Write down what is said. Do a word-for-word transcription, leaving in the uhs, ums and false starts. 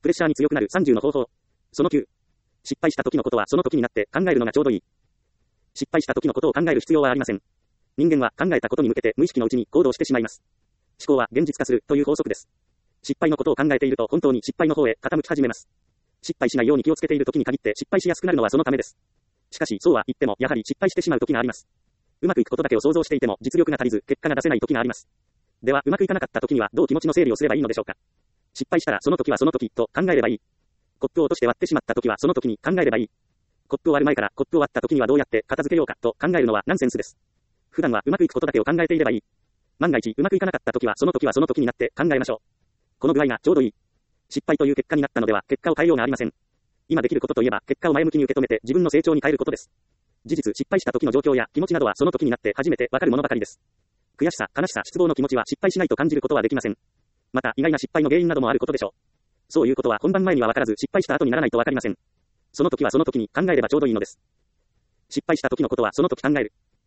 レッシャーに強くなるさんじゅうの方法。そのきゅう。失敗した時のことはその時になって考えるのがちょうどいい。失敗した時のことを考える必要はありません。人間は考えたことに向けて無意識のうちに行動してしまいます。思考は現実化するという法則です。失敗のことを考えていると本当に失敗の方へ傾き始めます。失敗しないように気をつけている時に限って失敗しやすくなるのはそのためです。しかしそうは言ってもやはり失敗してしまう時があります。うまくいくことだけを想像していても実力が足りず結果が出せない時があります。ではうまくいかなかった時にはどう気持ちの整理をすればいいのでしょうか。失敗したらその時はその時と考えればいい。コップを落として割ってしまった時はその時に考えればいい。コップを割る前からコップを割った時にはどうやって片付けようかと考えるのはナンセンスです。普段はうまくいくことだけを考えていればいい。万が一うまくいかなかった時はその時はその時になって考えましょう。この具合がちょうどいい。失敗という結果になったのでは結果を変えようがありません。今できることといえば結果を前向きに受け止めて自分の成長に変えることです。事実失敗した時の状況や気持ちなどはその時になって初めてわかるものばかりです。悔しさ、悲しさ、失望の気持ちは失敗しないと感じることはできません。また意外な失敗の原因などもあることでしょう。そういうことは本番前にはわからず失敗した後にならないとわかりません。その時はその時に考えればちょうどいいのです。失敗した時のことはその時考える。